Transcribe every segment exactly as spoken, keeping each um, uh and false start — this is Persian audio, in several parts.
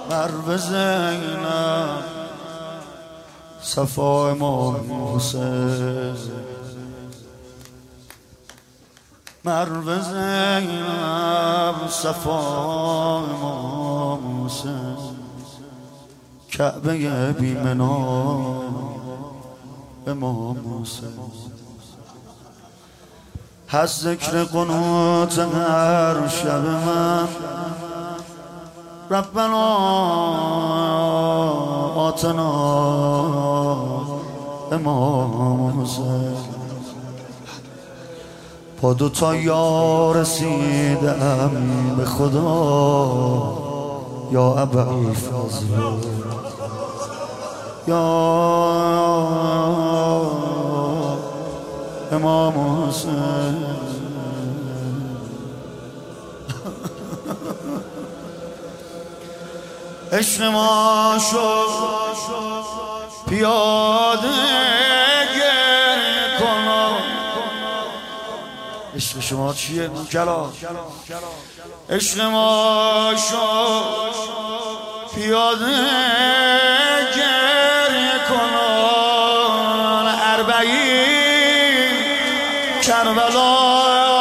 مرو زینب صفا امام حسین مرو زینب صفا امام حسین کعبه بیمنا امام حسین هست ذکر قنوت هر شب من ربنا آتنا امام حسین با دو تا یا رسیدم به خدا یا ابوالفضل یا امام حسین عشق ما شد پیاده گریه کنم. عشق شما چیه کلا؟ عشق ما شد پیاده گریه کنم. اربعین کربلا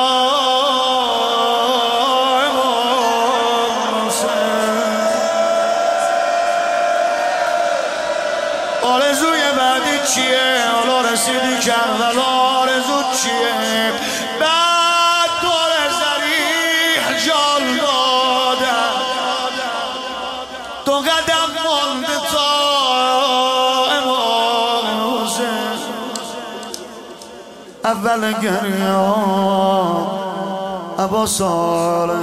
آرزوی بعدی چیه؟ حالا رسیدی کربلا آرزو چیه؟ بعد دور زریح جان دادم دو قدم مانده تا امام حسین. اول گریه ابا صالح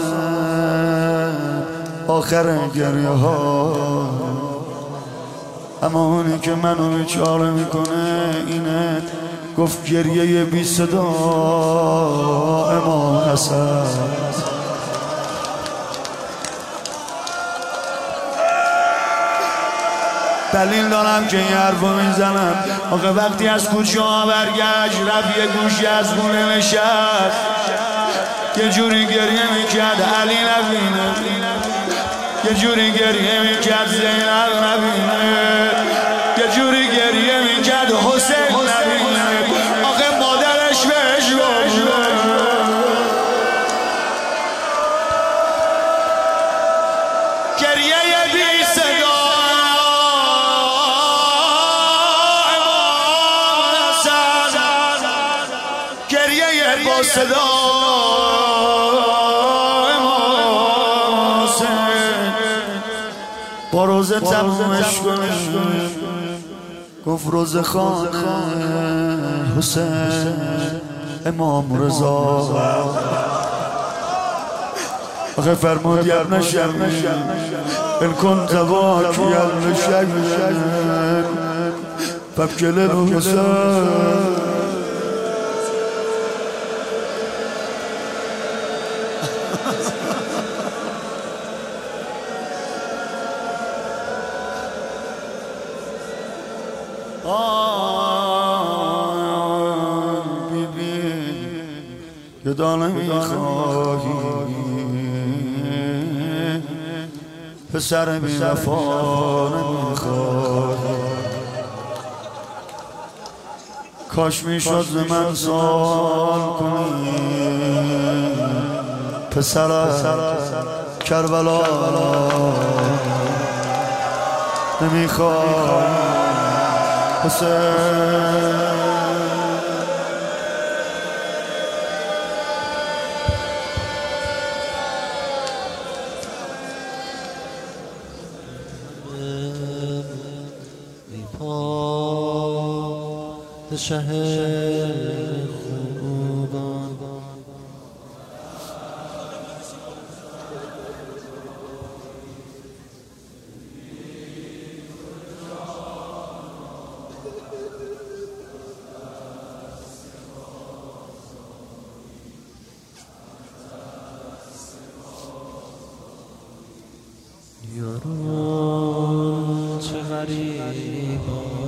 آخر گریه ها اما اونی که منو بیچاره میکنه اینه گفت گریه بی صدا امام حسن. دلیل دارم که این حرفو میزنم آقا وقتی از کوچه ها برگشت رفت یه گوشی از خونه نشست یه جوری گریه میکرد علی نبینه یه جوری گریه میکرد زینب نبینه یه جوری گریه میکرد حسین نبینه. آخه مادرش بهش گفت گریه بی صدا امام حسن گریه با صدا با روزه تمومش کنیم. گفت روزه خانه حسین امام رضا آخه فرمود یا ابن شمی ان کنت باکیا لشیء فابکی للحسین. آه بی بی یه دانه میخواهی پسر بی وفا نمیخواهی کاش میشد ز من سوال کنی پسر کربلا نمیخواهی حسین. پادشه خوبان یاران چه غریبان